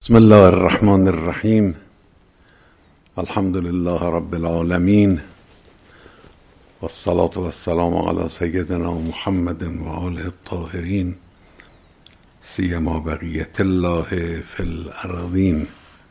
بسم الله الرحمن الرحیم. الحمد لله رب العالمین و الصلاة و السلام علی سیدنا محمد و آله الطاهرین سیما بقیت الله فی الارضین.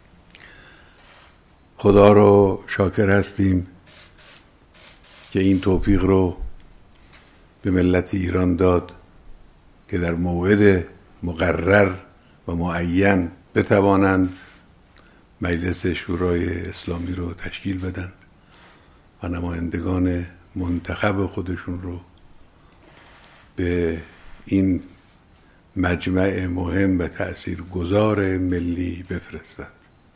خدا رو شاکر هستیم که این توفیق رو به ملت ایران داد که در موعد مقرر و معین بتوانند مجلس شورای اسلامی رو تشکیل بدن و نمایندگان منتخب خودشون رو به این مجمع مهم و تأثیرگذار ملی بفرستند.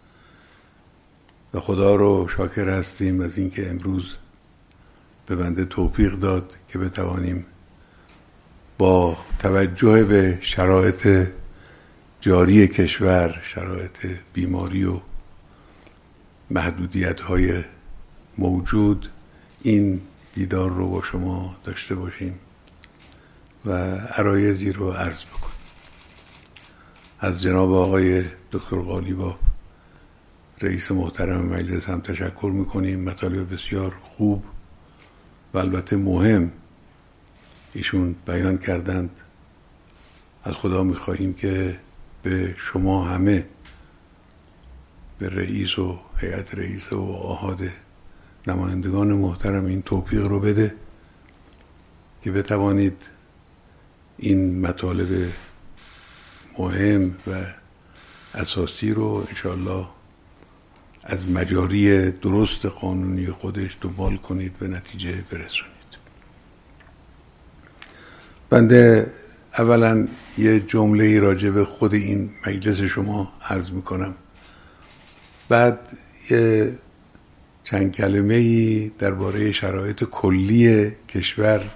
و خدا رو شاکر هستیم از اینکه امروز به بنده توفیق داد که بتوانیم با توجه به شرایط جاری کشور، شرایط بیماری و محدودیت‌های موجود، این دیدار رو با شما داشته باشیم و عرایضی رو عرض بکنیم. از جناب آقای دکتر قالیباف رئیس محترم مجلس هم تشکر میکنیم. مطالب بسیار خوب و البته مهم ایشون بیان کردند. از خدا میخواهیم که به شما همه، به رئیس و هیئت رئیس و آحاد نمایندگان محترم این توفیق رو بده که بتوانید این مطالب مهم و اساسی رو انشاءالله از مجاری درست قانونی خودش دنبال کنید، به نتیجه برسونید. بنده اولا یه جمله راجع به خود این مجلس شما عرض میکنم، بعد یه چند کلمه‌ای درباره شرایط کلی کشور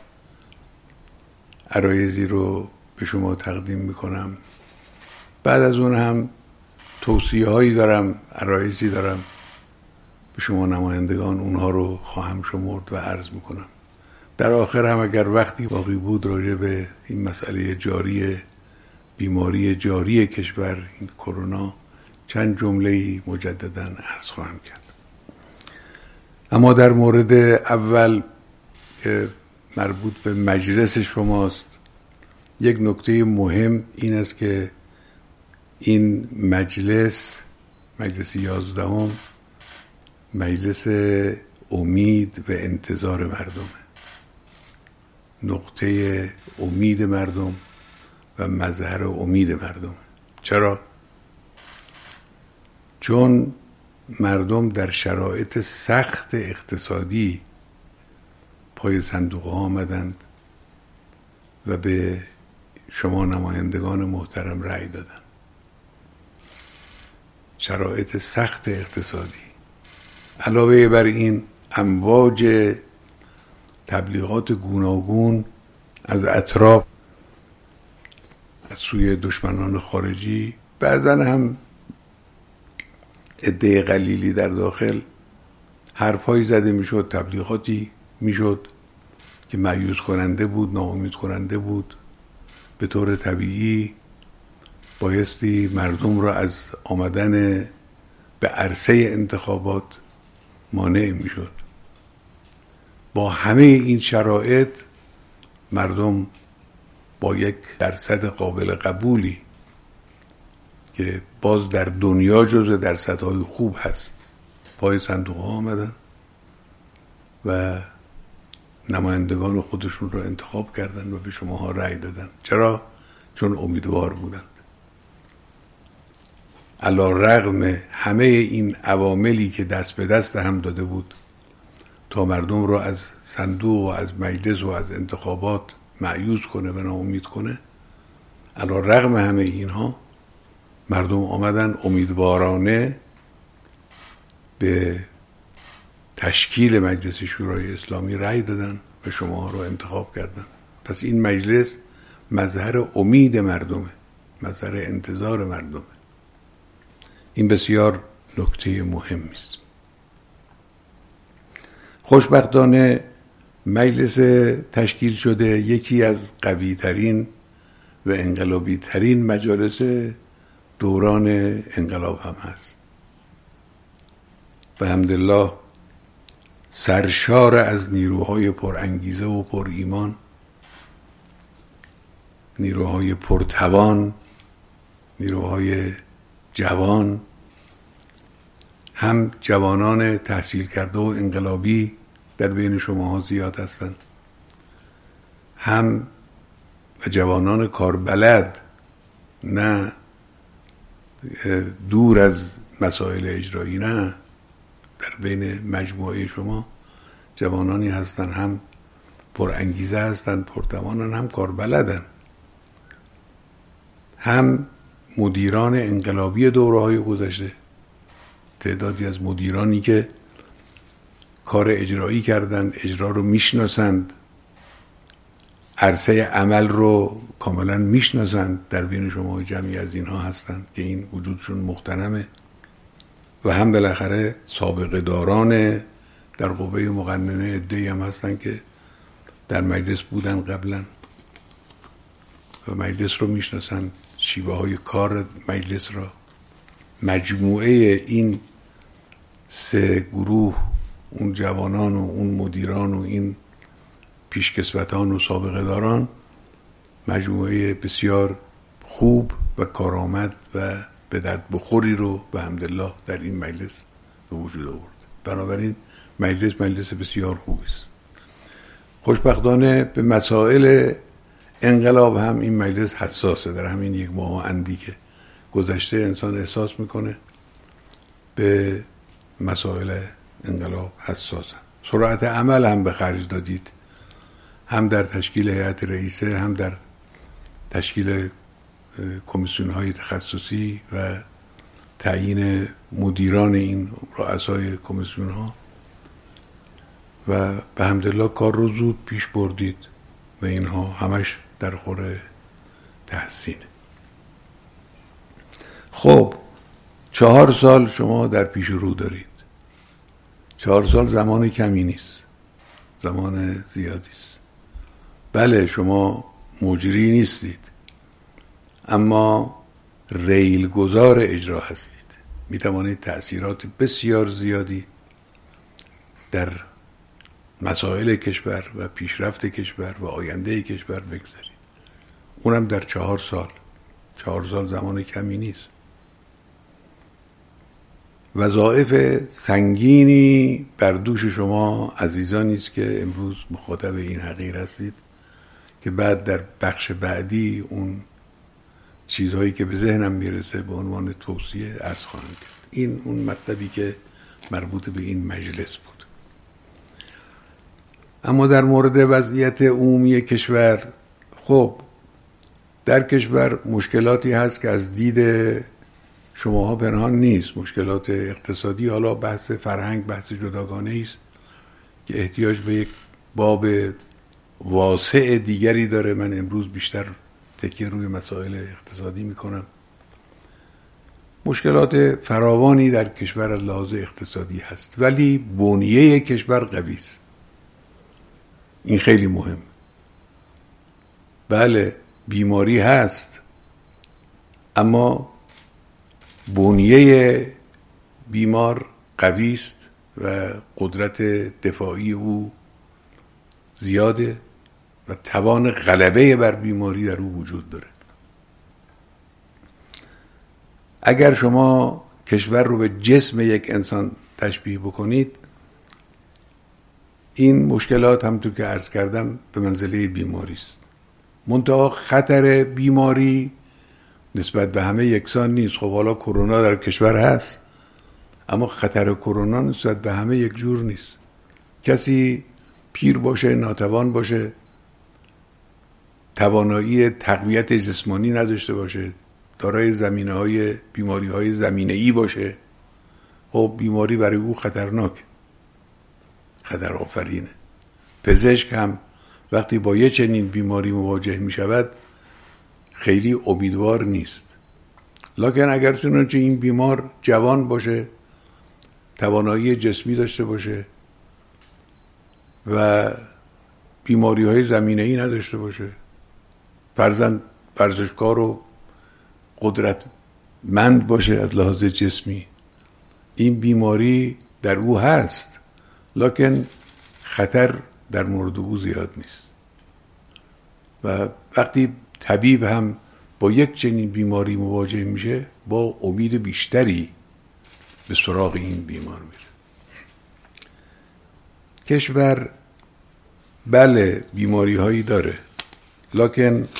عرایضی رو به شما تقدیم میکنم. بعد از اون هم توصیه هایی دارم، عرایضی دارم به شما نمایندگان، اونها رو خواهم شمرد و عرض میکنم. در آخر هم اگر وقتی باقی بود راجع به این مسئله جاری بیماری جاری کشور، این کرونا، چند جمله‌ای مجدداً عرض خواهم کرد. اما در مورد اول که مربوط به مجلس شماست، یک نکته مهم این است که این مجلس 11 مجلس امید و انتظار مردمه، نقطه امید مردم و مظهر امید مردم. چرا؟ چون مردم در شرایط سخت اقتصادی پای صندوق ها آمدند و به شما نمایندگان محترم رأی دادند. شرایط سخت اقتصادی علاوه بر این امواج تبلیغات گوناگون از اطراف، از سوی دشمنان خارجی، بعضا هم عده قلیلی در داخل، حرفایی زده میشد، تبلیغاتی میشد که مایوس کننده بود، ناامید کننده بود. به طور طبیعی بایستی مردم را از آمدن به عرصه انتخابات مانع میشد. با همه این شرایط مردم با یک درصد قابل قبولی که باز در دنیا جزو درصدهای خوب هست پای صندوق ها آمدن و نمایندگان خودشون رو انتخاب کردن و به شماها رأی دادن. چرا؟ چون امیدوار بودند. علی رغم همه این عواملی که دست به دست هم داده بود تا مردم رو از صندوق و از مجلس و از انتخابات مایوس کنه و ناامید کنه، علی رغم همه اینها مردم آمدن امیدوارانه به تشکیل مجلس شورای اسلامی رأی دادن و شما رو انتخاب کردن. پس این مجلس مظهر امید مردمه، مظهر انتظار مردمه. این بسیار نکته مهمی است. خوشبختانه مجلس تشکیل شده یکی از قوی ترین و انقلابی ترین مجالس دوران انقلاب هم هست. به حمدالله سرشار از نیروهای پرانگیزه و پر ایمان، نیروهای پرتوان، نیروهای جوان، هم جوانان تحصیل کرده و انقلابی در بین شماها زیاد هستند، هم و جوانان کاربلد، نه دور از مسائل اجرایی، نه، در بین مجموعه شما جوانانی هستند هم پرانگیزه هستند، پرتوانند، هم کاربلدند، هم مدیران انقلابی دوره‌های گذشته، تعدادی از مدیرانی که کار اجرایی کردند، اجرا رو میشناسند، عرصه عمل رو کاملا میشناسند، در بین شما جمعی از اینها هستند که این وجودشون مغتنمه، و هم بالاخره سابقه داران در قوه مقننه عده‌ای هم هستند که در مجلس بودن قبلا و مجلس رو میشناسند، شیوه های کار مجلس را. مجموعه این سه گروه، اون جوانان و اون مدیران و این پیشکسوتان و سابقه داران، مجموعه بسیار خوب و کارآمد و به درد بخوری رو به حمدالله در این مجلس به وجود آورد. بنابراین مجلس بسیار خوبی است. خوشبختانه به مسائل انقلاب هم این مجلس حساسه. در همین یک ماه اندی که گذشته انسان احساس میکنه به مسائل انقلاب حساسه. سرعت عمل هم به خرج دادید، هم در تشکیل هیئت رئیسه، هم در تشکیل کمیسیون های تخصصی و تعیین مدیران این رؤسای کمیسیون ها، و به حمدالله کار رو زود پیش بردید و اینها همش در خور تحسین. خب 4 سال شما در پیش رو دارید. 4 سال زمان کمی نیست، زمان زیادی است. بله شما مجری نیستید، اما ریلگذار اجرا هستید. می توانید تأثیرات بسیار زیادی در مسائل کشور و پیشرفت کشور و آینده کشور بگذارید، اونم در 4 سال. 4 سال زمان کمی نیست. وظایف سنگینی بر دوش شما عزیزانی است که امروز مخاطب این حقیر هستید، که بعد در بخش بعدی اون چیزهایی که به ذهنم میرسه به عنوان توصیه عرض خواهم کرد. این اون مطلبی که مربوط به این مجلس بود. اما در مورد وضعیت عمومی کشور، خب در کشور مشکلاتی هست که از دید شماها پنهان نیست. مشکلات اقتصادی، حالا بحث فرهنگ بحث جداگانه است که احتیاج به یک باب واسع دیگری داره. من امروز بیشتر تکیه روی مسائل اقتصادی میکنم. مشکلات فراوانی در کشور از لحاظ اقتصادی هست، ولی بنیه کشور قوی است. این خیلی مهم. بله بیماری هست، اما بنیه بیمار قوی است و قدرت دفاعی او زیاده و توان غلبه بر بیماری در او وجود داره. اگر شما کشور رو به جسم یک انسان تشبیه بکنید، این مشکلات همونطور که عرض کردم به منزله بیماری است. منتها خطر بیماری نسبت به همه یکسان نیست. خب حالا کرونا در کشور هست، اما خطر کرونا نسبت به همه یک جور نیست. کسی پیر باشه، ناتوان باشه، توانایی تقویت جسمانی نداشته باشه، دارای زمینه‌های بیماری‌های زمینه‌ای باشه، خب بیماری برای او خطرناک، خطر آفرینه. پزشک هم وقتی با یه چنین بیماری مواجه می شود خیلی امیدوار نیست. لکن اگر چنانچه این بیمار جوان باشه، توانایی جسمی داشته باشه و بیماری های زمینه‌ای نداشته باشه، فرزند ورزشکار و مند باشه از لحاظ جسمی، این بیماری در او هست، لکن خطر در مورد او زیاد نیست. و وقتی طبیب هم با یک چنین بیماری مواجه میشه، با امید بیشتری به سراغ این بیمار میره. کشور بله بیماری هایی داره، لکن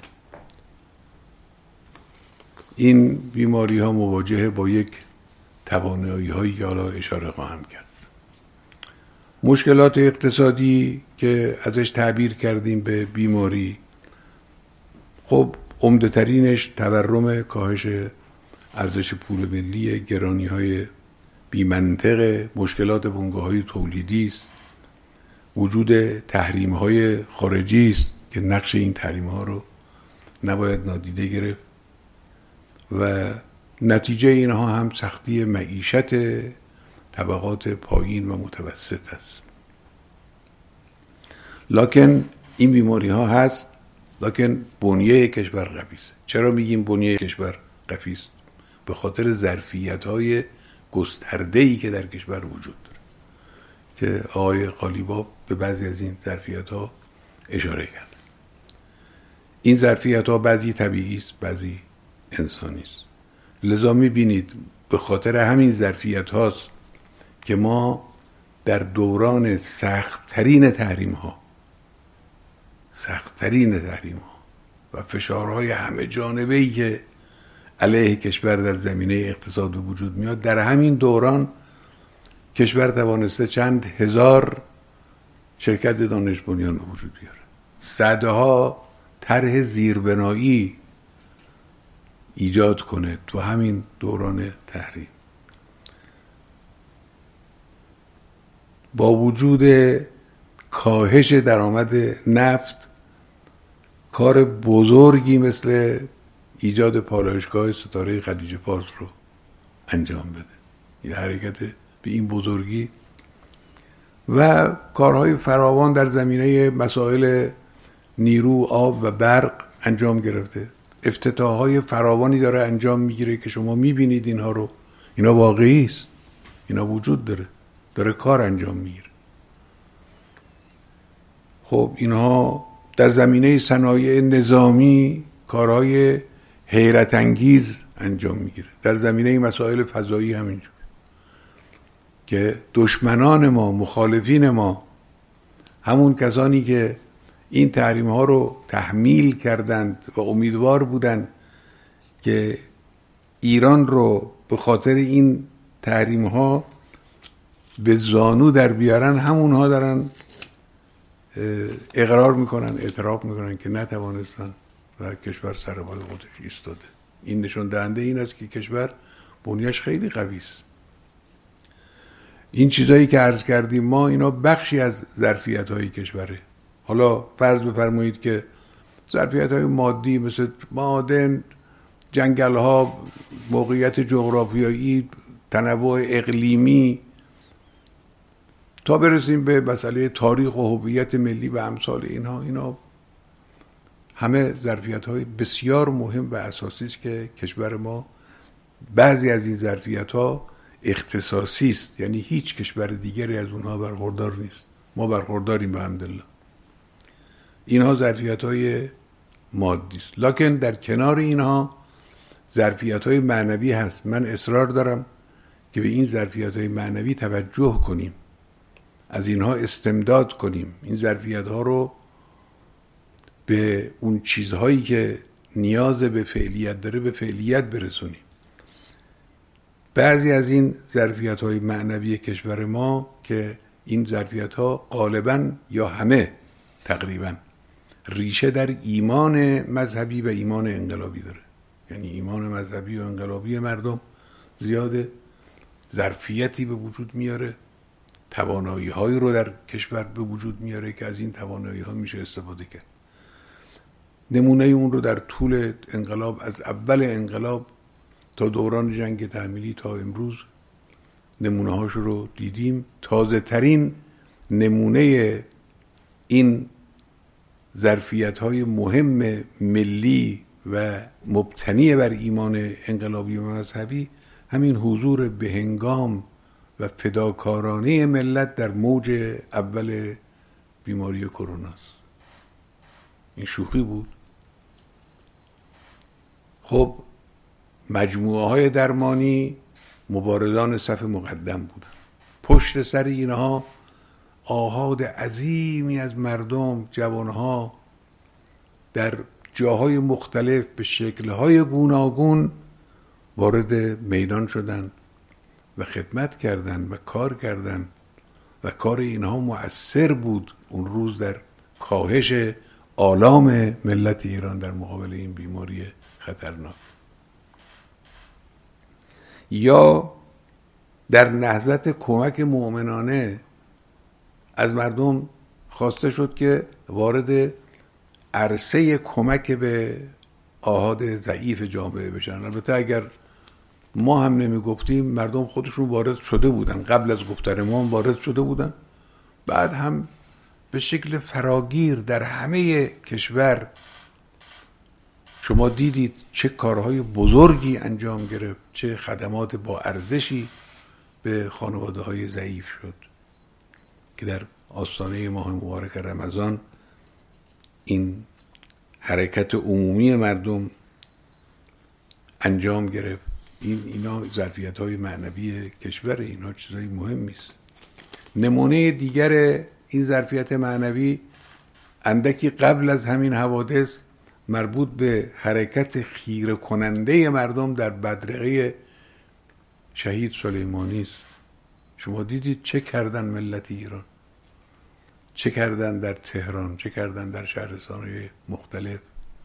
این بیماری ها مواجهه با یک توانایی هایی که حالا اشاره خواهم کرد. مشکلات اقتصادی که ازش تعبیر کردیم به بیماری، خب عمده ترینش تورم، کاهش ارزش پول ملی، گرانی های بی منطقه، مشکلات بنگاه های تولیدی است، وجود تحریم های خارجی است که نقش این تحریم ها رو نباید نادیده گرفت و نتیجه اینها هم سختی معیشت طبقات پایین و متوسط است. لکن این بیماری ها هست، لکن بنیه کشور قوی است. چرا میگیم بنیه کشور قوی است؟ به خاطر ظرفیت های گسترده‌ای که در کشور وجود داره که آقای قالیباف به بعضی از این ظرفیت ها اشاره کرد. این ظرفیت ها بعضی طبیعی است، بعضی انسانی است. لذا میبینید به خاطر همین ظرفیت هاست که ما در دوران سخت‌ترین تحریم ها و فشارهای همه جانبه‌ای که علیه کشور در زمینه اقتصاد به وجود میاد، در همین دوران کشور توانسته چند هزار شرکت دانش بنیان به وجود بیاره، صدها طرح زیربنایی ایجاد کنه تو همین دوران تحریم. با وجود کاهش درآمد نفت، کار بزرگی مثل ایجاد پالایشگاه ستاره خلیج فارس رو انجام بده. یه حرکت به این بزرگی و کارهای فراوان در زمینه مسائل نیرو، آب و برق انجام گرفته. افتتاحهای فراوانی داره انجام میگیره که شما میبینید اینها رو. اینا واقعی است، اینا وجود داره کار انجام میگیره. خب اینها در زمینه صنایع نظامی کارهای حیرت انگیز انجام میگیره. در زمینه مسائل فضایی همینجور که دشمنان ما، مخالفین ما، همون کسانی که این تحریم ها رو تحمیل کردند و امیدوار بودند که ایران رو به خاطر این تحریم ها به زانو در بیارن، همون ها دارن اقرار میکنن، اعتراف میکنن که نتوانستن و کشور سر پای خودش ایستاده. این نشون دهنده این است که کشور بنیه‌اش خیلی قوی است. این چیزایی که عرض کردیم ما، اینا بخشی از ظرفیت‌های کشوره. حالا فرض بفرمایید که ظرفیت‌های مادی مثل معادن، جنگل‌ها، موقعیت جغرافیایی، تنوع اقلیمی، تا برسیم به مسئله تاریخ و هویت ملی و امثال اینا همه ظرفیت‌های بسیار مهم و اساسی است که کشور ما، بعضی از این ظرفیت‌ها اختصاصی است، یعنی هیچ کشور دیگری از اونها برخوردار نیست. ما برخورداریم الحمدلله. اینها ظرفیت‌های مادی است، لکن در کنار اینها ظرفیت‌های معنوی هست. من اصرار دارم که به این ظرفیت‌های معنوی توجه کنیم، از اینها استمداد کنیم، این ظرفیت‌ها رو به اون چیزهایی که نیاز به فعلیت داره به فعلیت برسونیم. بعضی از این ظرفیت‌های معنوی کشور ما که این ظرفیت‌ها غالباً یا همه تقریباً ریشه در ایمان مذهبی و ایمان انقلابی داره. یعنی ایمان مذهبی و انقلابی مردم زیاده، ظرفیتی به وجود میاره، توانایی‌هایی رو در کشور به وجود میاره که از این توانایی‌ها میشه استفاده کرد. نمونه اون رو در طول انقلاب، از اول انقلاب تا دوران جنگ تحمیلی تا امروز نمونه هاش رو دیدیم. تازه ترین نمونه این ظرفیت های مهم ملی و مبتنی بر ایمان انقلابی و مذهبی همین حضور بهنگام و فداکارانه ملت در موج اول بیماری کرونا است. این شوخی بود؟ خب مجموعه های درمانی مبارزان صف مقدم بودن، پشت سر اینها آحاد عظیمی از مردم، جوانها در جاهای مختلف به شکل‌های گوناگون وارد میدان شدند و خدمت کردند و کار کردند و کار اینها مؤثر بود اون روز در کاهش آلام ملت ایران در مقابل این بیماری خطرناک. یا در نهضت کمک مؤمنانه از مردم خواسته شد که وارد عرصه کمک به آحاد ضعیف جامعه بشن. البته اگر ما هم نمی گفتیم مردم خودشون وارد شده بودن، قبل از گفتن ما هم وارد شده بودن، بعد هم به شکل فراگیر در همه کشور شما دیدید چه کارهای بزرگی انجام گرفت، چه خدمات با ارزشی به خانواده های ضعیف شد که در آستانه ماه مبارک رمضان این حرکت عمومی مردم انجام گرفت. اینا ظرفیت های معنوی کشور، اینا چیزای مهمی است. نمونه دیگر این ظرفیت معنوی اندکی قبل از همین حوادث مربوط به حرکت خیره کننده مردم در بدرقه شهید سلیمانی است. شما دیدید چه کردن ملت ایران، چه کردن در تهران، چه کردن در شهرستان‌های مختلف.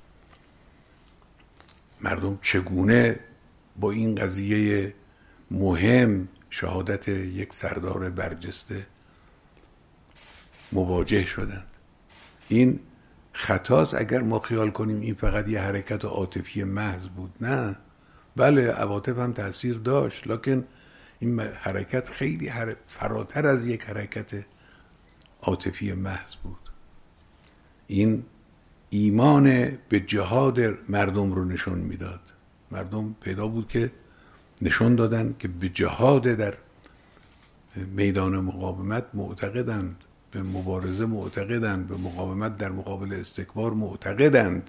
مردم چگونه با این قضیه مهم، شهادت یک سردار برجسته، مواجه شدند. این خطاست اگر ما خیال کنیم این فقط یه حرکت عاطفی محض بود. نه، بله عواطف هم تأثیر داشت، لکن این حرکت خیلی فراتر از یک حرکت عاطفی محض بود. این ایمان به جهاد مردم رو نشون میداد. مردم پیدا بود که نشون دادن که به جهاد در میدان مقاومت معتقدند، به مبارزه معتقدند، به مقاومت در مقابل استکبار معتقدند.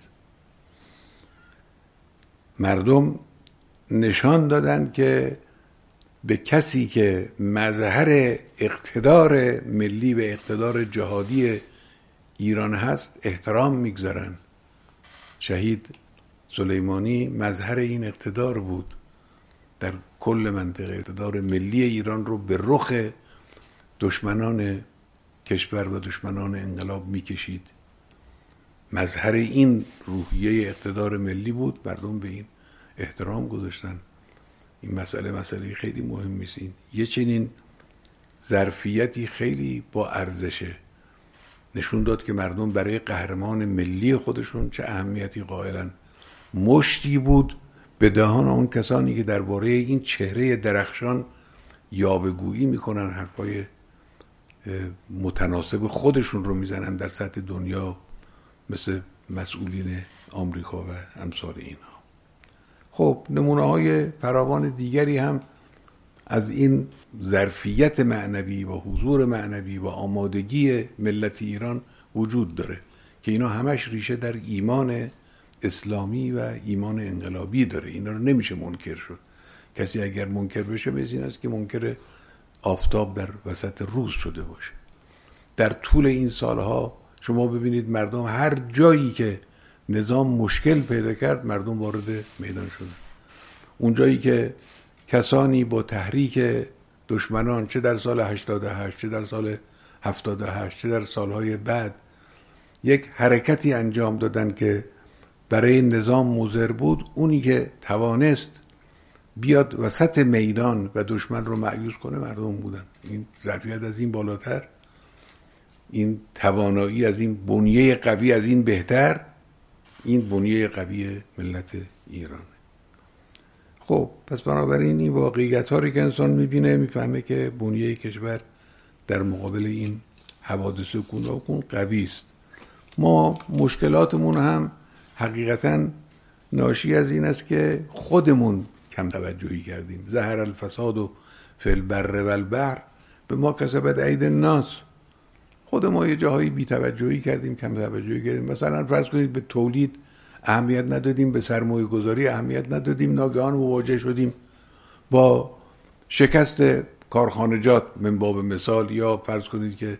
مردم نشان دادند که به کسی که مظهر اقتدار ملی و اقتدار جهادی ایران هست احترام میگذارن. شهید سلیمانی مظهر این اقتدار بود در کل منطقه. اقتدار ملی ایران رو به رخ دشمنان کشور و دشمنان انقلاب میکشید. مظهر این روحیه اقتدار ملی بود. مردم به این احترام گذاشتن. این مسئله خیلی مهمی است. یه چنین ظرفیتی خیلی با ارزشه. نشون داد که مردم برای قهرمان ملی خودشون چه اهمیتی قائلن. مشتی بود به دهان اون کسانی که درباره این چهره درخشان یاوه‌گویی میکنن، حرفای متناسب خودشون رو میزنن در سطح دنیا، مثل مسئولین آمریکا و امثال اینها. خب نمونه های فراوان دیگری هم از این ظرفیت معنوی و حضور معنوی و آمادگی ملت ایران وجود داره که اینا همش ریشه در ایمان اسلامی و ایمان انقلابی داره. اینا رو نمیشه منکر شد. کسی اگر منکر بشه مثل این است که منکر آفتاب در وسط روز شده باشه. در طول این سالها شما ببینید مردم هر جایی که نظام مشکل پیدا کرد مردم وارد میدان شدن. اون جایی که کسانی با تحریک دشمنان، چه در سال 88، چه در سال 78، چه در سالهای بعد، یک حرکتی انجام دادن که برای نظام مضر بود، اونی که توانست بیاد وسط میدان و دشمن رو مأیوس کنه مردم بودن. این ظرفیت از این بالاتر، این توانایی از این بنیه قوی از این بهتر، این بنیه قوی ملت ایرانه. خب پس بنابراین این واقعیت ها رو که انسان میبینه میفهمه که بنیه کشور در مقابل این حوادث گوناگون قوی است. ما مشکلاتمون هم حقیقتاً ناشی از این است که خودمون کم توجهی کردیم. ظهر الفساد فی البر و البحر بما کسبت ایدی الناس. خود ما یه جاهایی بی توجهی کردیم، کم توجهی کردیم. مثلا فرض کنید به تولید اهمیت ندادیم، به سرمایه گذاری اهمیت ندادیم، ناگهان مواجه شدیم با شکست کارخانجات من باب مثال، یا فرض کنید که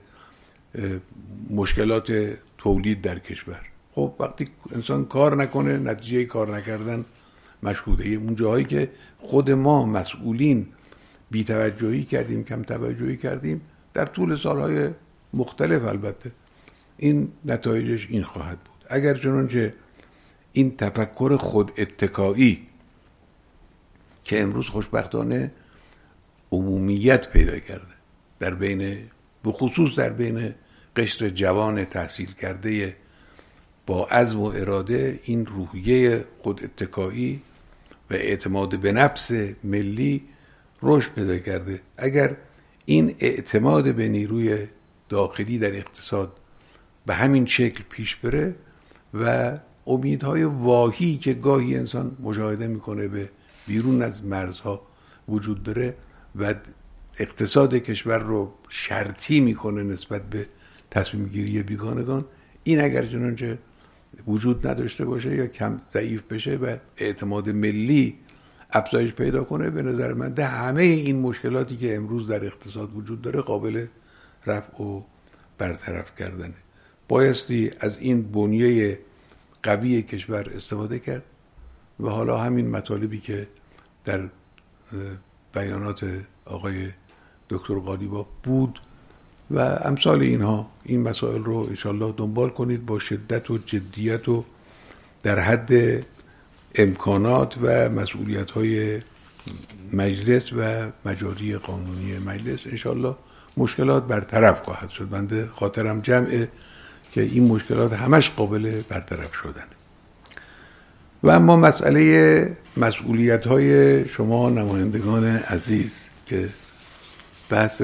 مشکلات تولید در کشور. خب وقتی انسان کار نکنه نتیجه کار نکردن مشهوده. اون جاهایی که خود ما مسئولین بی توجهی کردیم، کم توجهی کردیم، در طول سالهای مختلف البته این نتایجش این خواهد بود. اگر چنانچه این تفکر خود اتکایی که امروز خوشبختانه عمومیت پیدا کرده در بین، بخصوص در بین قشر جوان تحصیل کرده با عزم و اراده، این روحیه خود اتکایی و اعتماد به نفس ملی رشد پیدا کرده. اگر این اعتماد به نیروی داخلی در اقتصاد به همین شکل پیش بره و امیدهای واهی که گاهی انسان مشاهده میکنه به بیرون از مرزها وجود داره و اقتصاد کشور رو شرطی میکنه نسبت به تصمیم گیری بیگانگان، این اگر چنانچه وجود نداشته باشه یا کم ضعیف بشه و اعتماد ملی افزایش پیدا کنه، به نظر من ده همه این مشکلاتی که امروز در اقتصاد وجود داره قابل رفع و برطرف کردنه. بایستی از این بنیه قوی کشور استفاده کرد و حالا همین مطالبی که در بیانات آقای دکتر قالیباف بود و امثال اینها، این مسائل رو انشالله دنبال کنید با شدت و جدیت و در حد امکانات و مسئولیت‌های مجلس و مجاری قانونی مجلس. انشالله مشکلات برطرف خواهد شد. بنده خاطرم جمعه که این مشکلات همش قابل برطرف شدن. و اما مسئله مسئولیت‌های شما نمایندگان عزیز که بحث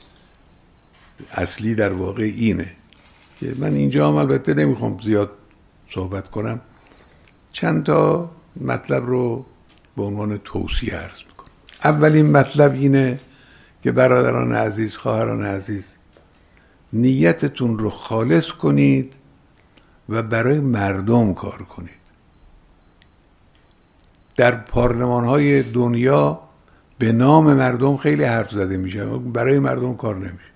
اصلی در واقع اینه که من اینجا هم البته نمیخوام زیاد صحبت کنم، چند تا مطلب رو به عنوان توصیه عرض میکنم. اولین مطلب اینه که برادران عزیز، خواهران عزیز، نیتتون رو خالص کنید و برای مردم کار کنید. در پارلمان‌های دنیا به نام مردم خیلی حرف زده میشه، برای مردم کار نمیشه.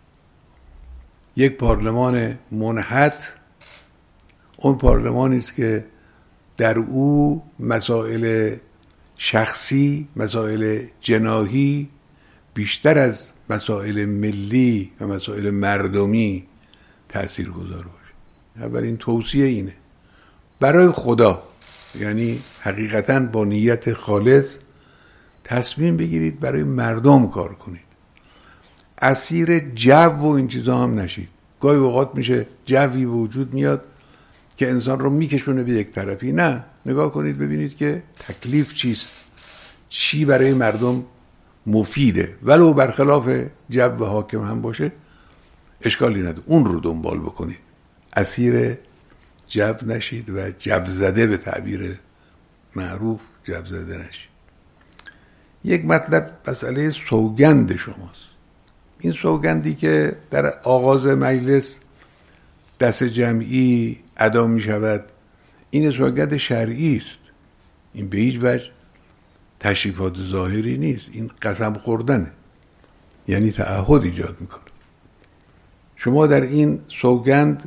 یک پارلمان منحط اون پارلمانی است که در او مسائل شخصی، مسائل جناحی بیشتر از مسائل ملی و مسائل مردمی تاثیرگذار باشه. اولین توصیه اینه، برای خدا، یعنی حقیقتاً با نیت خالص تصمیم بگیرید برای مردم کار کنید. اسیر جو و این چیزا هم نشید. گاهی اوقات میشه جوی وجود میاد که انسان رو میکشونه به یک طرفی. نه، نگاه کنید ببینید که تکلیف چیست، چی برای مردم مفیده، ولو برخلاف جو حاکم هم باشه اشکالی نداره، اون رو دنبال بکنید. اسیر جو نشید و جو زده، به تعبیر معروف جو زده نشید. یک مطلب مسئله سوگند شماست. این سوگندی که در آغاز مجلس دست جمعی ادا می شود، این سوگند شرعی است. این به هیچ وجه تشریفات ظاهری نیست، این قسم خوردنه، یعنی تعهد ایجاد میکنه. شما در این سوگند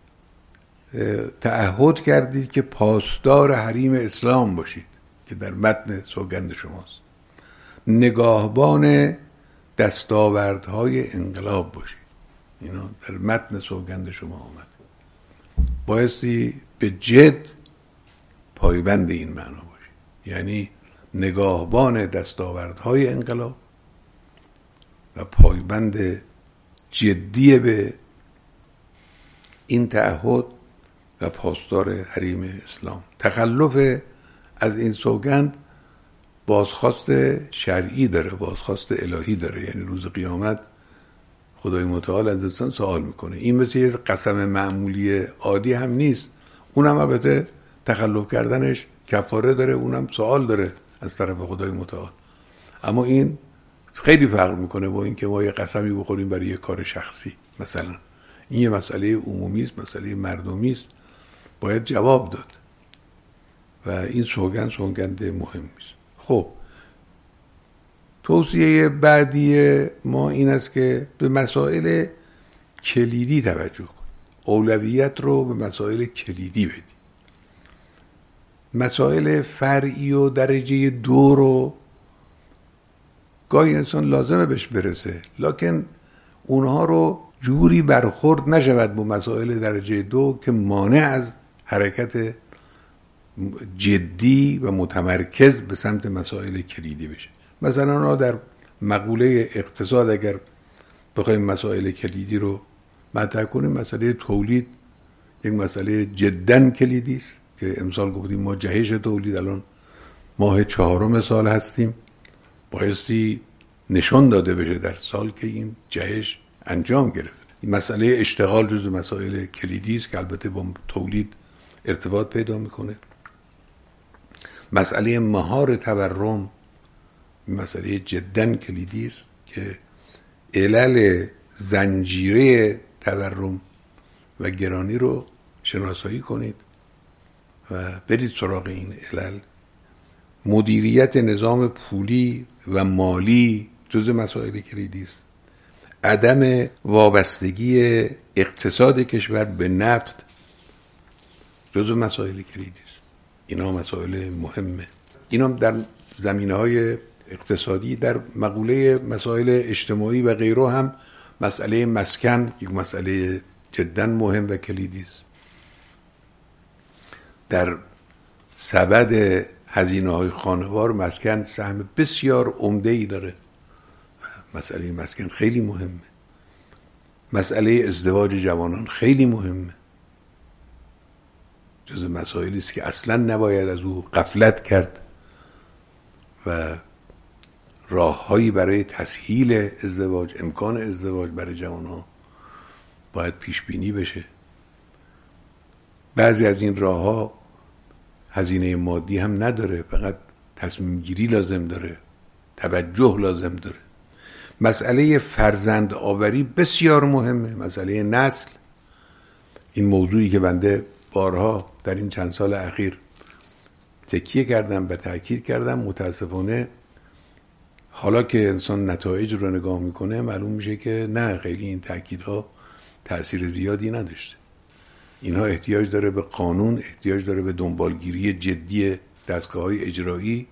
تعهد کردید که پاسدار حریم اسلام باشید که در متن سوگند شماست. نگاهبان دستاوردهای انقلاب باشید، اینا در متن سوگند شما آمد. بایستی به جد پایبند این معنا باشید، یعنی نگاهبان دستاوردهای انقلاب و پایبند جدی به این تعهد و پاسدار حریم اسلام. تخلف از این سوگند بازخواست شرعی داره، بازخواست الهی داره، یعنی روز قیامت خدای متعال از انسان سوال میکنه. این مثل یه قسم معمولی عادی هم نیست، اونم البته تخلف کردنش کفاره داره، اونم سوال داره از طرف خدای متعال. اما این خیلی فرق میکنه با اینکه ما یه قسمی بخوریم برای یه کار شخصی. مثلا این یه مسئله عمومی است، مسئله مردمی است، باید جواب داد و این سوگند مهمی است. خب توصیه بعدی ما این است که به مسائل کلیدی توجه کن. اولویت رو به مسائل کلیدی بدی. مسائل فرعی و درجه 2 رو گاهی انسان لازمه بهش برسه، لکن اونها رو جوری برخورد نشود با مسائل درجه 2 که مانع از حرکت جدی و متمرکز به سمت مسائل کلیدی بشه. مثلا در مقوله اقتصاد اگر بخوایم مسائل کلیدی رو مطرح کنیم، مسئله تولید یک مسئله جداً کلیدی است که امسال گفتیم ما جهش تولید، الان ماه 4 سال هستیم، بایستی نشان داده بشه در سال که این جهش انجام گرفت. مسئله اشتغال جزو مسائل کلیدی است که البته با تولید ارتباط پیدا میکنه. مسئله مهار تورم مسئله جداً کلیدی است که علل زنجیره تورم و گرانی رو شناسایی کنید و برید سراغ این علل. مدیریت نظام پولی و مالی جزء مسائل کلیدی است. عدم وابستگی اقتصاد کشور به نفت جزء مسائل کلیدی است. اینا مسائل مهمه. اینا در زمینه‌های اقتصادی. در مقوله مسائل اجتماعی و غیره هم مسئله مسکن یک مسئله جدا مهم و کلیدی است. در سبد هزینه‌های خانوار مسکن سهم بسیار عمده‌ای داره. مسئله مسکن خیلی مهمه. مسئله ازدواج جوانان خیلی مهمه. جز مسائلی است که اصلا نباید از او غفلت کرد و راههایی برای تسهیل ازدواج، امکان ازدواج برای جوانان باید پیش بینی بشه. بعضی از این راهها هزینه مادی هم نداره، فقط تصمیم گیری لازم داره، توجه لازم داره. مسئله فرزند آوری بسیار مهمه، مسئله نسل. این موضوعی که بنده بارها در این چند سال اخیر تکیه کردم و تأکید کردم، متاسفانه حالا که انسان نتایج رو نگاه میکنه معلوم میشه که نه، خیلی این تأکیدها تأثیر زیادی نداشته. اینها احتیاج داره به قانون، احتیاج داره به دنبالگیری جدی دستگاه‌های اجرایی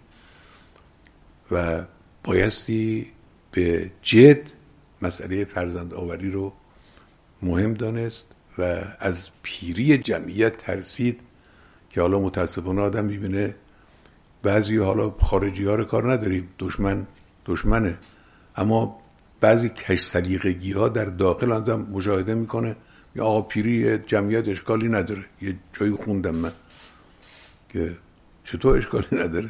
و بایستی به جد مسئله فرزند آوری رو مهم دانست و از پیری جمعیت ترسید که حالا متاسفانه آدم میبینه بعضی حالا خارجی ها رو کار نداریم، دشمنه، اما بعضی کش سلیقگی ها در داخل آدم مشاهده میکنه یا آقا پیری جمعیت اشکالی نداره. یه جایی خوندم من که چطور اشکالی نداره؟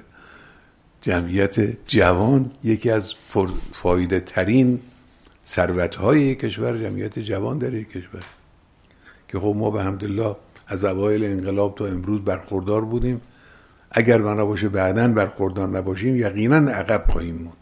جمعیت جوان یکی از فایده ترین ثروت های کشور جمعیت جوان در یک کشور که خب ما به حمدالله از اوایل انقلاب تا امروز برخوردار بودیم. اگر بنا باشه بعداً برخوردار نباشیم یقیناً عقب خواهیم موند.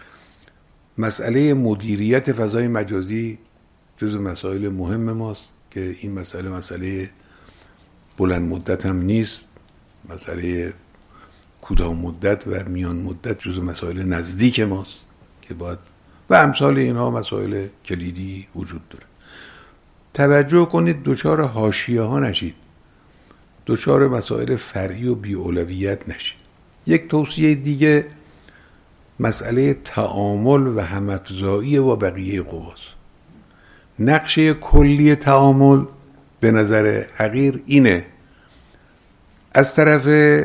مسئله مدیریت فضای مجازی جز مسائل مهم ماست که این مسئله بلند مدت هم نیست، مسئله کوتاه مدت و میان مدت جز مسائل نزدیک ماست که باید و امثال اینها مسائل کلیدی وجود داره. توجه کنید دچار حاشیه ها نشید، دچار مسائل فرعی و بی اولویت نشید. یک توصیه دیگه مسئله تعامل و هم‌افزایی با بقیه قواست. نقشه کلی تعامل به نظر حقیر اینه: از طرف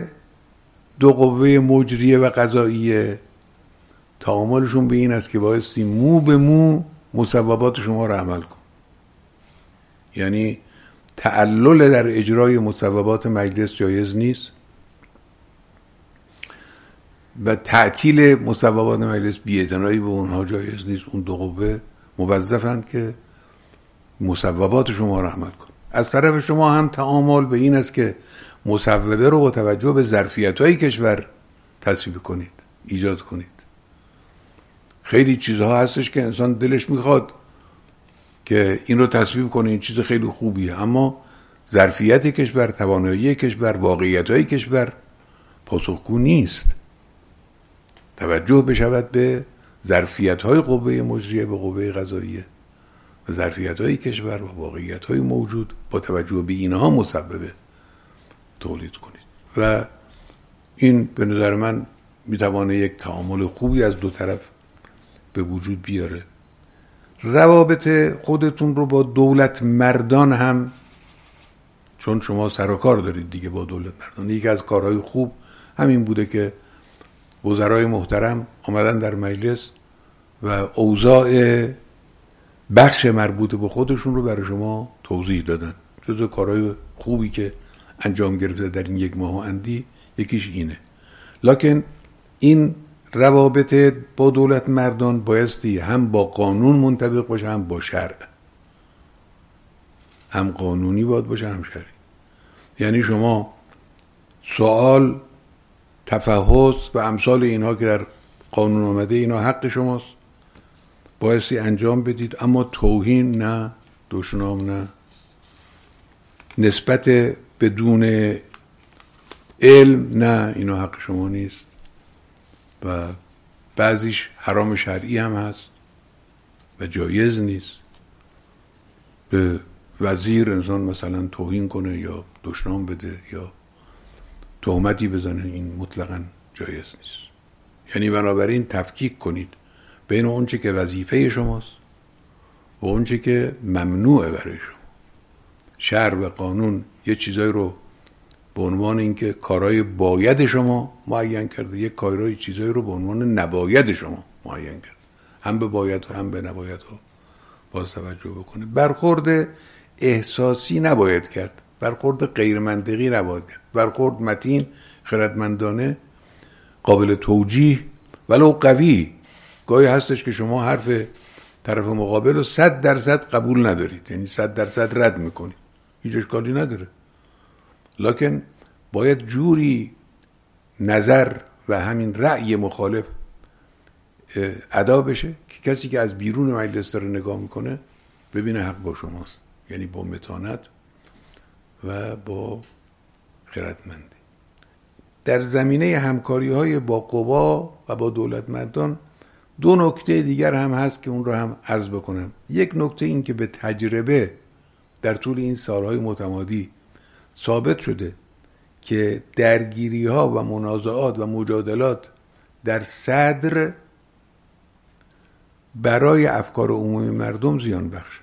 دو قوه مجریه و قضاییه تعاملشون به این است که بایستی مو به مو مصوبات شما رو عمل کن. یعنی تعلل در اجرای مصوبات مجلس جایز نیست و تعطیل مصوبات مجلس بی‌اعتنایی به اونها جایز نیست. اون دو قوه موظفند که مصوبات شما رو عمل کن. از طرف شما هم تعامل به این است که مصوبه رو با توجه به ظرفیت‌های کشور تصویب کنید، ایجاد کنید. خیلی چیزها هستش که انسان دلش میخواد که این رو تصویب کنه، این چیز خیلی خوبیه، اما ظرفیت کشور، توانایی کشور، واقعیت‌های کشور پاسخگو نیست. توجه بشود به ظرفیت‌های قوه مجریه به قوه قضاییه و ظرفیت‌های کشور و واقعیت‌های موجود، با توجه به اینها مصوبه تولید کنید و این به نظر من میتوانه یک تعامل خوبی از دو طرف به وجود بیاره. روابط خودتون رو با دولت مردان هم، چون شما سر و کار دارید دیگه با دولت مردان، یکی از کارهای خوب همین بوده که وزرای محترم آمدن در مجلس و اوضاع بخش مربوط به خودشون رو برای شما توضیح دادن. جزو کارهای خوبی که انجام گرفته در این 1 ماه و اندی یکیش اینه. لکن این روابط با دولت مردان بایستی هم با قانون منطبق باشه، هم با شرع. هم قانونی باید باشه، هم شرعی. یعنی شما سوال، تفحص و امثال اینها که در قانون آمده، اینا حق شماست، بایستی انجام بدید، اما توهین نه، دشنام نه، نسبت بدون علم نه، اینا حق شما نیست و بعضیش حرام شرعی هم هست و جایز نیست. به وزیر انسان مثلا توهین کنه یا دشنام بده یا تهمتی بزنه، این مطلقاً جایز نیست. یعنی بنابراین تفکیک کنید بین اونچه که وظیفه شماست و اونچه که ممنوعه برای شما. شرع و قانون یه چیزایی رو به عنوان اینکه کارهای باید شما معین کرده، یک کارهای چیزایی رو به عنوان نباید شما معین کرده. هم به باید و هم به نباید ها باز توجه بکنه. برخورد احساسی نباید کرد، برخورد غیر منطقی نباید کرد، برخورد متین، خردمندانه، قابل توجیه ولو قوی. گاهی هستش که شما حرف طرف مقابل رو 100% قبول ندارید، یعنی 100% رد میکنید، هیچ اشکالی نداره، لکن باید جوری نظر و همین رأی مخالف ادا بشه که کسی که از بیرون مجلس داره نگاه میکنه ببینه حق با شماست، یعنی با متانت و با خردمندی. در زمینه همکاری‌های با قوا و با دولتمردان 2 نکته دیگر هم هست که اون رو هم عرض بکنم. یک نکته این که به تجربه در طول این سالهای متمادی ثابت شده که درگیری‌ها و منازعات و مجادلات در صدر برای افکار عمومی مردم زیان بخش،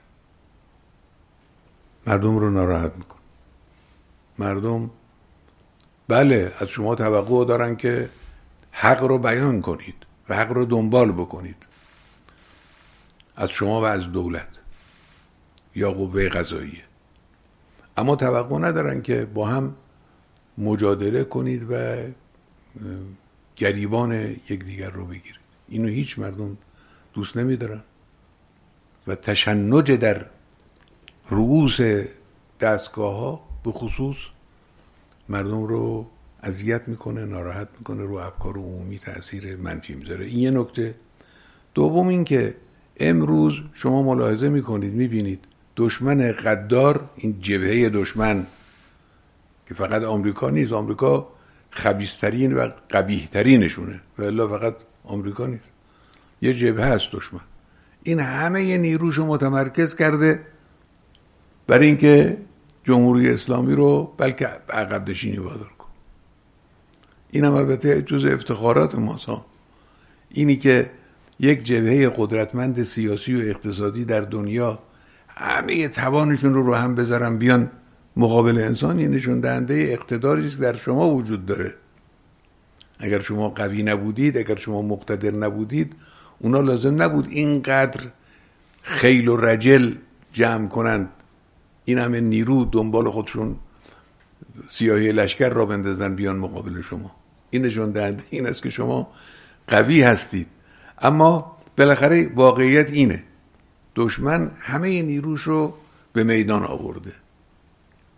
مردم رو ناراحت میکن. مردم بله از شما توقع دارن که حق رو بیان کنید و حق رو دنبال بکنید، از شما و از دولت یا قوه قضاییه، اما توقع ندارن که با هم مجادله کنید و گریبان یکدیگر رو بگیرید. اینو هیچ مردم دوست نمیدارن و تشنج در رؤوس دستگاه ها به خصوص مردم رو اذیت میکنه، ناراحت میکنه، رو افکار عمومی تأثیر منفی میذاره. این یه نکته. دوم این که امروز شما ملاحظه میکنید، میبینید دشمن غدار، این جبهه دشمن که فقط آمریکا نیست، آمریکا خبیث‌ترین و قبیح‌ترینشونه و الا فقط آمریکا نیست، یه جبهه هست دشمن. این همه یه نیروشو متمرکز کرده برای اینکه جمهوری اسلامی رو بلکه عقب نشینی وادار کن. این هم البته جز افتخارات ماست ها. اینی که یک جبهه قدرتمند سیاسی و اقتصادی در دنیا همه توانشون رو هم بذارن بیان مقابل انسان، این نشون دهنده اقتداری که در شما وجود داره. اگر شما قوی نبودید، اگر شما مقتدر نبودید، اونا لازم نبود اینقدر خیل و رجل جمع کنند، این همه نیرو دنبال خودشون سیاهی لشکر را بندازن بیان مقابل شما. این نشون دهنده این است که شما قوی هستید. اما بالاخره واقعیت اینه، دشمن همه نیروشو به میدان آورده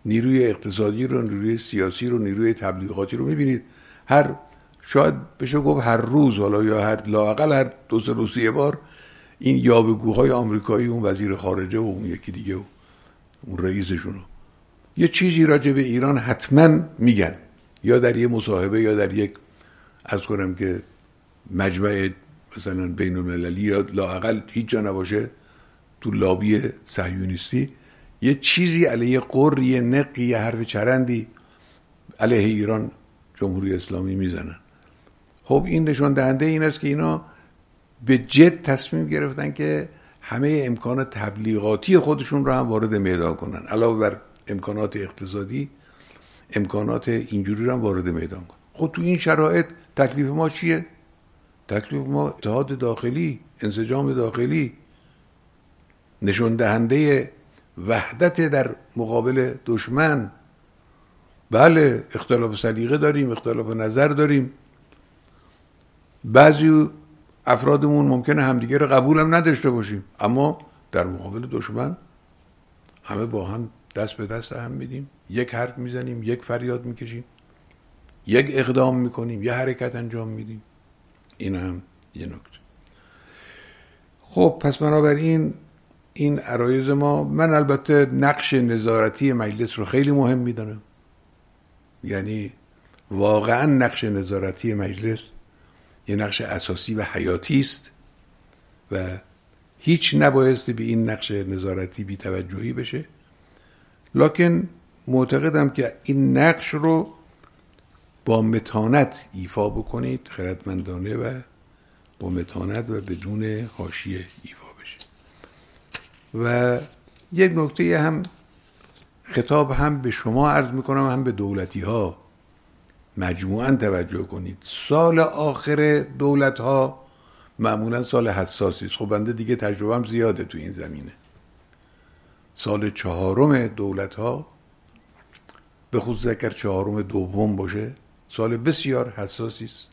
نیروی اقتصادی رو، نیروی سیاسی رو، نیروی تبلیغاتی رو میبینید. شاید بشه گفت هر روز، حالا یا لااقل هر 2-3 روز یه بار، این یاوه‌گوهای آمریکایی، اون وزیر خارجه و اون یکی دیگه و اون رئیسشون یه چیزی راجع به ایران حتما میگن، یا در یه مصاحبه یا در یک عرض کنم که مجمع مثلا بین المللی، یا لااقل هیچ جا نباشه تو لابی صهیونیستی، یه چیزی علیه قر، یه نقی، یه حرف چرندی علیه ایران جمهوری اسلامی میزنن. خب این نشان دهنده این است که اینا به جد تصمیم گرفتن که همه امکانات تبلیغاتی خودشون رو هم وارد میدان کنن، علاوه بر امکانات اقتصادی امکانات اینجوری رو هم وارد میدان کنن. خب تو این شرایط تکلیف ما چیه؟ تکلیف ما اتحاد داخلی، انسجام داخلی، نشان دهنده وحدت در مقابل دشمن. بله اختلاف سلیقه داریم، اختلاف نظر داریم، بعضی افرادمون ممکنه همدیگه رو قبول هم نداشته باشیم، اما در مقابل دشمن همه با هم دست به دست هم میدیم، یک حرف میزنیم، یک فریاد میکشیم، یک اقدام میکنیم، یک حرکت انجام میدیم. این هم یه نکته. خب پس بنابراین این عرایض ما، من البته نقش نظارتی مجلس رو خیلی مهم میدونم، یعنی واقعا نقش نظارتی مجلس یه نقش اساسی و حیاتی است و هیچ نبایستی به این نقش نظارتی بی توجهی بشه، لکن معتقدم که این نقش رو با متانت ایفا بکنید، خردمندانه و با متانت و بدون حاشیه ایفا بشه. و یک نکته هم خطاب هم به شما عرض میکنم هم به دولتی ها، مجموعاً توجه کنید. سال آخر دولت ها معمولاً سال حساسی است. خب بنده دیگه تجربه‌ام زیاده تو این زمینه. سال 4 دولت ها، به خصوص اگر 4 دوم باشه، سال بسیار حساسی است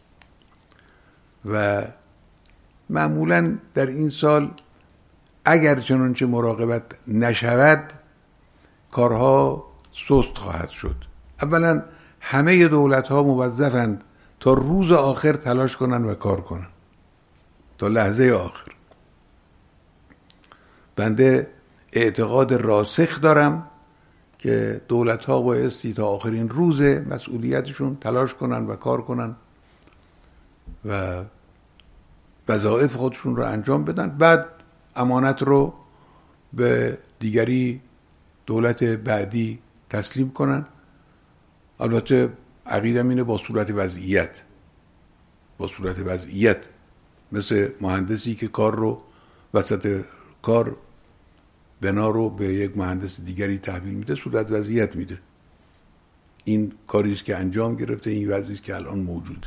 و معمولاً در این سال اگر چنانچه مراقبت نشود کارها سست خواهد شد. اولا همه دولت ها موظفند تا روز آخر تلاش کنن و کار کنن، تا لحظه آخر. بنده اعتقاد راسخ دارم که دولت ها بایستی تا آخرین روز مسئولیتشون تلاش کنن و کار کنن و وظایف خودشون رو انجام بدن، بعد امانت رو به دیگری دولت بعدی تسلیم کنن. البته عقیدم اینه با صورت وضعیت، مثل مهندسی که کار رو وسط کار بنا رو به یک مهندس دیگری تحویل میده، صورت وضعیت میده. این کاری است که انجام گرفته، این وضعی است که الان موجود،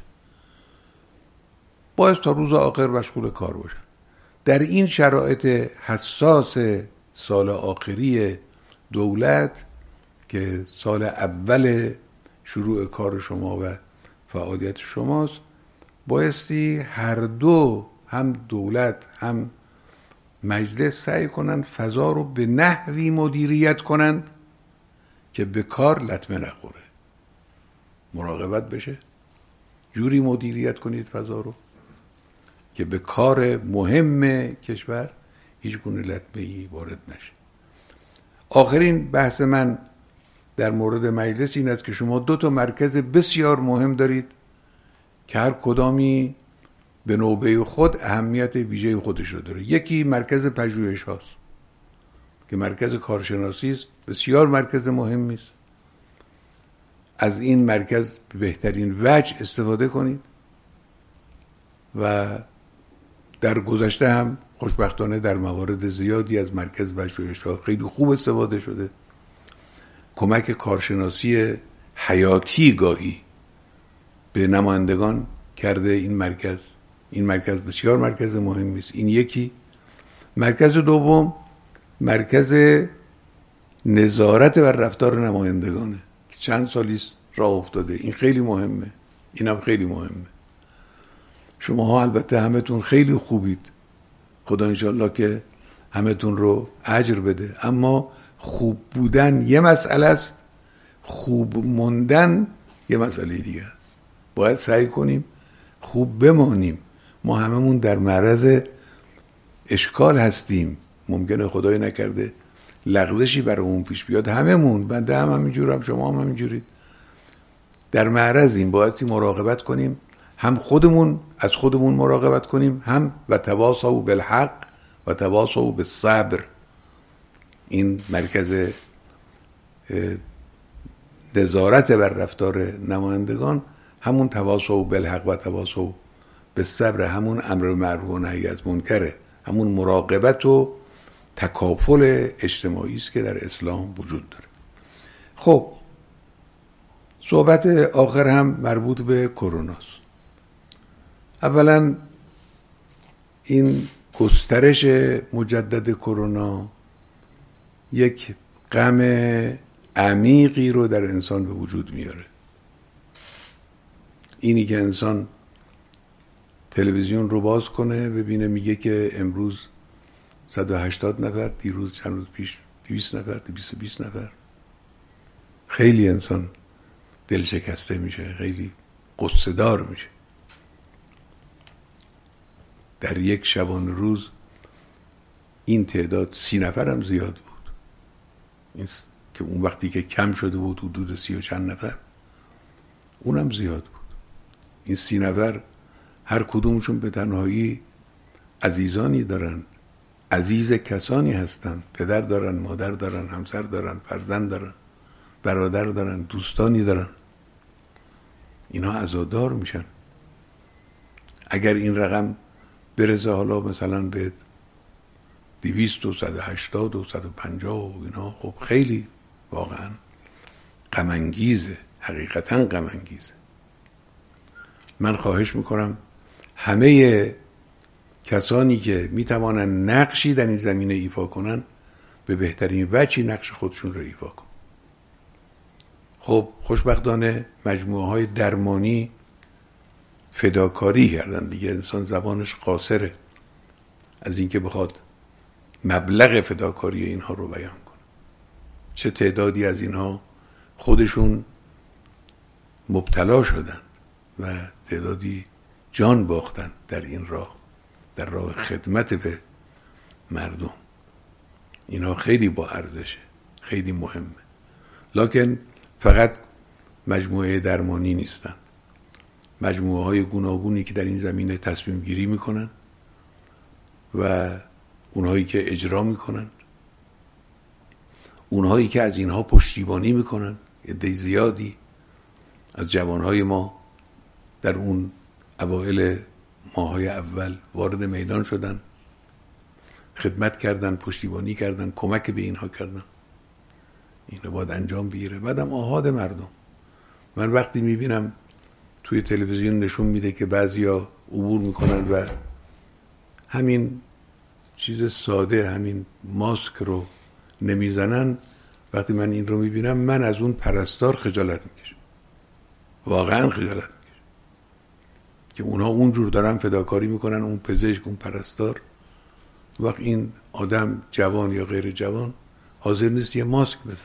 باید تا روز آخر مشغول کار باشن. در این شرایط حساس سال آخری دولت که سال اول شروع کار شما و فعالیت شماست، بایستی هر دو، هم دولت هم مجلس، سعی کنند فضا رو به نحوی مدیریت کنند که به کار لطمه نخوره، مراقبت بشه، جوری مدیریت کنید فضا رو که به کار مهم کشور هیچ گونه لطمه‌ای وارد نشه. آخرین بحث من در مورد مجلس این است که شما 2 مرکز بسیار مهم دارید که هر کدامی به نوبه خود اهمیت ویژه خودش رو داره. یکی مرکز پژوهش هاست که مرکز کارشناسی است، بسیار مرکز مهمی است. از این مرکز به بهترین وجه استفاده کنید و در گذشته هم خوشبختانه در موارد زیادی از مرکز پژوهش ها خیلی خوب استفاده شده. کمک کارشناسی حیاتی گاهی به نمایندگان کرده این مرکز بسیار مرکز مهمی است. این یکی. مرکز دوم مرکز نظارت بر رفتار نمایندگانه که چند سالی است راه افتاده. این خیلی مهمه، اینم خیلی مهمه. شماها البته همتون خیلی خوبید، خدا انشالله که همتون رو اجر بده، اما خوب بودن یه مسئله است، خوب موندن یه مسئله دیگه است. باید سعی کنیم خوب بمانیم. ما هممون در معرض اشکال هستیم، ممکنه خدای نکرده لغزشی برامون پیش بیاد. هممون، بنده هم همینجورم، شما هم همینجورید، در معرضیم. باید مراقبت کنیم، هم خودمون از خودمون مراقبت کنیم، هم و تواصوا بالحق و تواصوا بالصبر. این مرکز نظارت بر رفتار نمایندگان همون تواصوا بالحق و تواصوا بالصبر، همون امر معروف و نهی از منکره، همون مراقبت و تکافل اجتماعی است که در اسلام وجود داره. خب صحبت آخر هم مربوط به کرونا است. اولا این گسترش مجدد کرونا یک غم عمیقی رو در انسان به وجود میاره. اینی که انسان تلویزیون رو باز کنه ببینه میگه که امروز 180 نفر، دیروز چند روز پیش 200 نفر، 220 نفر. خیلی انسان دل شکسته میشه، خیلی قصه دار میشه. در یک شبانه روز این تعداد 30 نفر هم زیاد بود. این که اون وقتی که کم شده بود حدود 30 و چند نفر، اونم زیاد بود. این 30 نفر هر کدومشون به تنهایی عزیزانی دارن، عزیز کسانی هستن، پدر دارن، مادر دارن، همسر دارن، فرزند دارن، برادر دارن، دوستانی دارن. اینا عزادار میشن. اگر این رقم برسه حالا مثلا به 200 و 180 و 150 و اینا، خب خیلی واقعا غم انگیزه، حقیقتا غم انگیزه. من خواهش میکنم همه کسانی که میتوانن نقشی در این زمینه ایفا کنن به بهترین وجهی نقش خودشون رو ایفا کنن. خب خوشبختانه مجموعه های درمانی فداکاری کردن دیگه. انسان زبانش قاصره از اینکه بخواد مبلغ فداکاری اینها رو بیان کنه. چه تعدادی از اینها خودشون مبتلا شدن و تعدادی جان باختن در این راه، در راه خدمت به مردم. اینا خیلی با ارزشه، خیلی مهمه. لکن فقط مجموعه درمانی نیستن. مجموعه های گوناگونی که در این زمینه تصمیم گیری میکنن و اونهایی که اجرا میکنن، اونهایی که از اینها پشتیبانی میکنن. عده زیادی از جوانهای ما در اون اوائل ماهای اول وارد میدان شدن، خدمت کردن، پشتیبانی کردن، کمک به اینها کردن. اینو باید انجام بگیره. بعدم آحاد مردم. من وقتی میبینم توی تلویزیون نشون میده که بعضیا عبور میکنن و همین چیز ساده، همین ماسک رو نمیزنن، وقتی من این رو میبینم من از اون پرستار خجالت میکشم. واقعا خجالت میکشم که اونها اونجور دارن فداکاری میکنن، اون پزشک، اون پرستار، وقت این آدم جوان یا غیر جوان حاضر نیست یه ماسک بزن.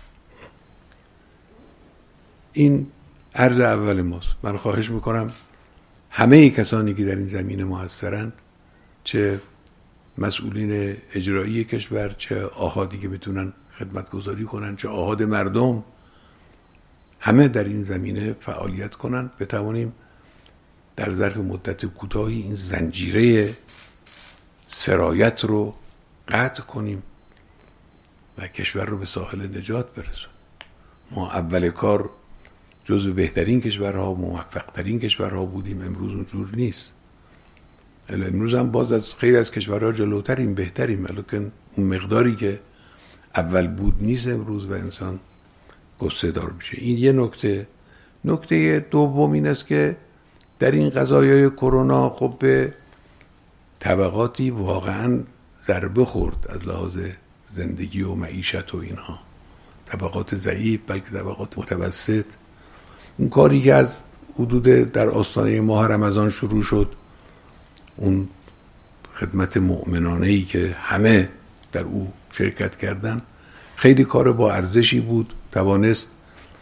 این عرض اول ماست. من خواهش میکنم همه کسانی که در این زمینه موثرند، چه مسئولین اجرایی کشور، چه آحادی که بتونن خدمتگزاری کنن، چه آحاد مردم، همه در این زمینه فعالیت کنن، بتوانیم در ظرف مدت کوتاهی این زنجیره سرایت رو قطع کنیم و کشور رو به ساحل نجات برسونیم. ما اول کار جزو بهترین کشورها، موفقترین کشورها بودیم. امروز اونجور نیست. امروز هم باز از خیلی از کشورها جلوتریم، بهتریم، ولیکن اون مقداری که اول بود نیست امروز و انسان غصه دار میشه. این یه نکته. نکته دوم این است که در این قضایای کرونا خب به طبقاتی واقعا ضربه خورد از لحاظ زندگی و معیشت و اینها. طبقات ضعیف، بلکه طبقات متوسط. اون کاری که از حدود در آستانه ماه رمضان شروع شد، اون خدمت مؤمنانه‌ای که همه در او شرکت کردن، خیلی کار با ارزشی بود. توانست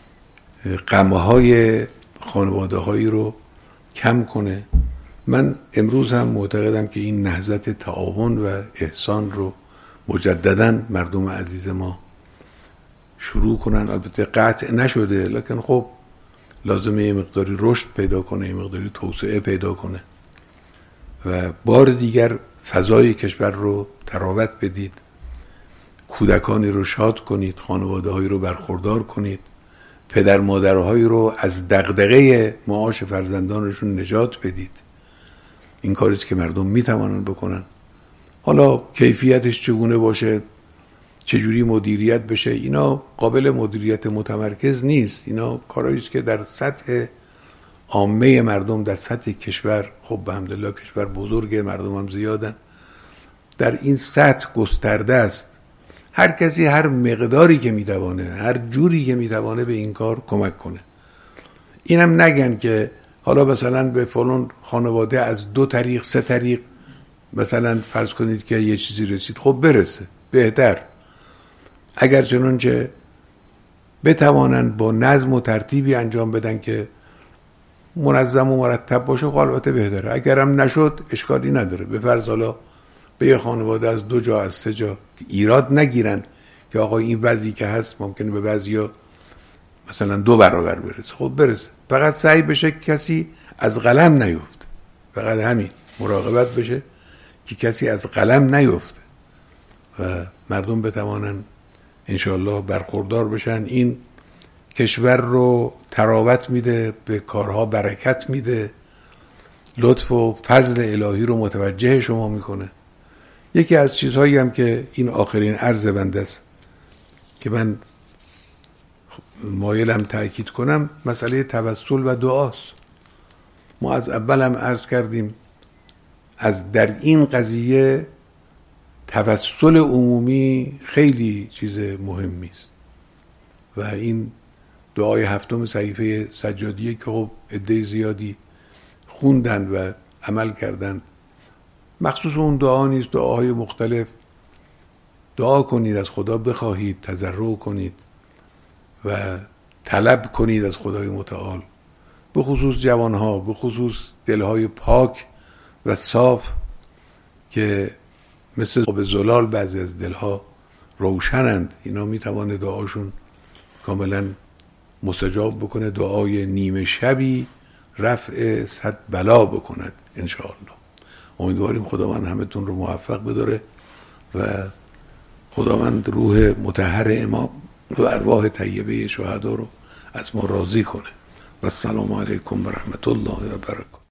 غمهای خانواده هایی رو کم کنه. من امروز هم معتقدم که این نهضت تعاون و احسان رو مجددا مردم عزیز ما شروع کنن. البته قطع نشده، لکن خب لازمه یه مقداری رشد پیدا کنه، یه مقداری توسعه پیدا کنه و بار دیگر فضای کشور رو تراوت بدید، کودکانی رو شاد کنید، خانواده هایی رو برخوردار کنید، پدر مادرهایی رو از دغدغه معاش فرزندانشون نجات بدید. این کاریست که مردم میتوانن بکنن. حالا کیفیتش چگونه باشه، چجوری مدیریت بشه، اینا قابل مدیریت متمرکز نیست. اینا کارهاییست که در سطح عامه مردم، در سطح کشور، خب به حمدالله کشور بزرگه، مردم هم زیادن، در این سطح گسترده است. هر کسی هر مقداری که میتوانه، هر جوری که میتوانه به این کار کمک کنه. اینم نگن که حالا مثلا به فلان خانواده از 2 طریق 3 طریق مثلا فرض کنید که یه چیزی رسید، خب برسه، بهتر. اگر چنانچه بتوانن با نظم و ترتیبی انجام بدن که منظم و مرتب باشه، خب البته بهتره. اگرم نشد اشکالی نداره. به فرض حالا به یه خانواده از 2 جا از 3 جا ایراد نگیرن که آقا این وضعی که هست ممکنه به بعضیا مثلا 2 برابر برسه، خب برسه. فقط سعی بشه کسی از قلم نیفته، فقط همین مراقبت بشه که کسی از قلم نیفته و مردم بتوانن انشاءالله برخوردار بشن. این کشور رو تراوت میده، به کارها برکت میده، لطف و فضل الهی رو متوجه شما میکنه. یکی از چیزهایی هم که این آخرین عرض بنده است که من مایلم تأکید کنم، مسئله توسل و دعاست. ما از اول هم عرض کردیم از در این قضیه توسل عمومی خیلی چیز مهمی است و این دعای 7 صحیفه سجادیه که خب عده زیادی خوندن و عمل کردند، مخصوص اون دعا نیست، دعاهای مختلف. دعا کنید، از خدا بخواهید، تضرع کنید و طلب کنید از خدای متعال، به خصوص جوانها، به خصوص دلهای پاک و صاف که مثل آب زلال بعضی از دلها روشنند. اینا میتوانه دعاشون کاملا مستجاب بکنه، دعای نیمه شبی رفع 100 بلا بکند انشاءالله. امیدواریم خداوند همتون رو موفق بداره و خداوند روح مطهر امام و ارواح طیبه شهدا رو از ما راضی کنه. و السلام علیکم و رحمت الله و برکاته.